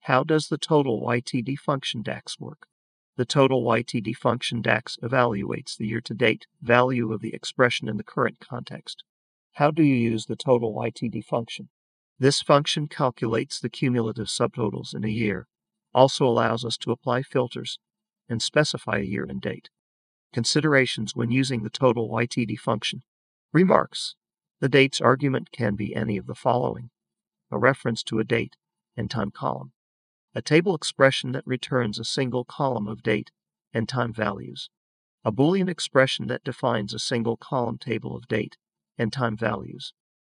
How does the total YTD function DAX work? The total YTD function DAX evaluates the year-to-date value of the expression in the current context. How do you use the total YTD function? This function calculates the cumulative subtotals in a year, also allows us to apply filters, and specify a year and date. Considerations when using the total YTD function. Remarks. The dates argument can be any of the following: a reference to a date and time column, a table expression that returns a single column of date and time values, a Boolean expression that defines a single column table of date and time values,